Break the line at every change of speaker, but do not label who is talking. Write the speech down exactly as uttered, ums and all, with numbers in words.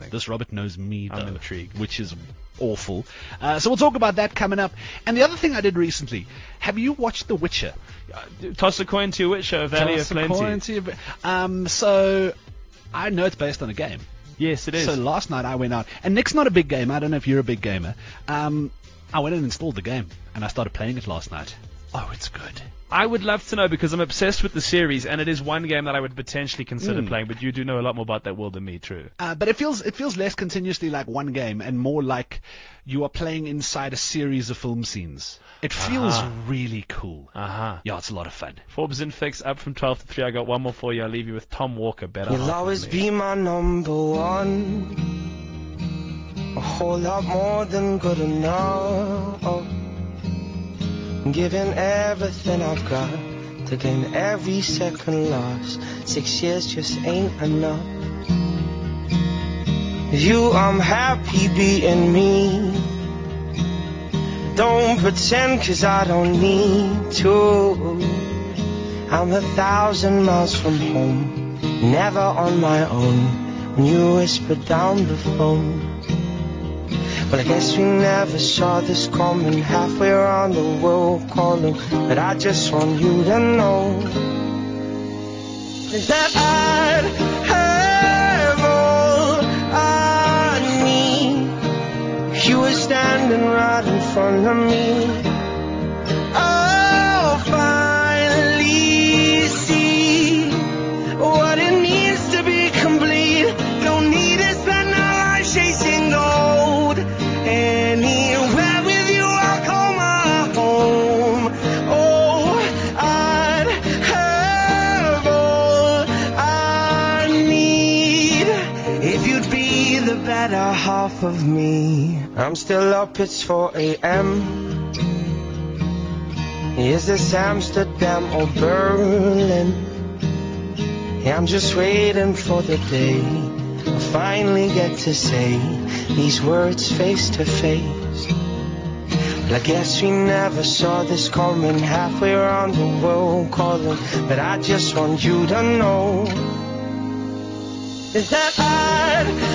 This Robert knows me, though.
I'm intrigued.
Which is awful. Uh, so we'll talk about that coming up. And the other thing I did recently, have you watched The Witcher?
Uh, toss a coin to your Witcher, Valley
Toss
of
a
Plenty.
coin to your- Um, so I know it's based on a game.
Yes, it is.
So last night I went out, and Nick's not a big gamer. I don't know if you're a big gamer. Um, I went and installed the game, and I started playing it last night. Oh, it's good.
I would love to know, because I'm obsessed with the series, and it is one game that I would potentially consider
Mm.
playing, but you do know a lot more about that world than me, true.
Uh, but it feels it feels less continuously like one game and more like you are playing inside a series of film scenes. It feels
Uh-huh.
really cool.
Uh-huh.
Yeah, it's a lot of fun.
Forbes Infix up from twelve to three. I got one more for you. I'll leave you with Tom Walker, Better
You'll
Half of
always
Me.
be my number one. A whole lot more than good enough. Giving everything I've got to gain every second lost. Six years just ain't enough. You, I'm happy being me. Don't pretend, cause I don't need to. I'm a thousand miles from home, never on my own. When you whisper down the phone, well, I guess we never saw this coming. Halfway around the world calling, but I just want you to know that I'd have all I need. You were standing right in front of me. I'll finally see what it means to be complete. Don't need to spend our life chasing gold. Anywhere with you I'll call my home. Oh, I'd have all I need if you'd be the better half of me. I'm still up, it's four a.m. Is this Amsterdam or Berlin? Yeah, I'm just waiting for the day I finally get to say these words face to face. Well, I guess we never saw this coming. Halfway around the world calling, but I just want you to know is that I'd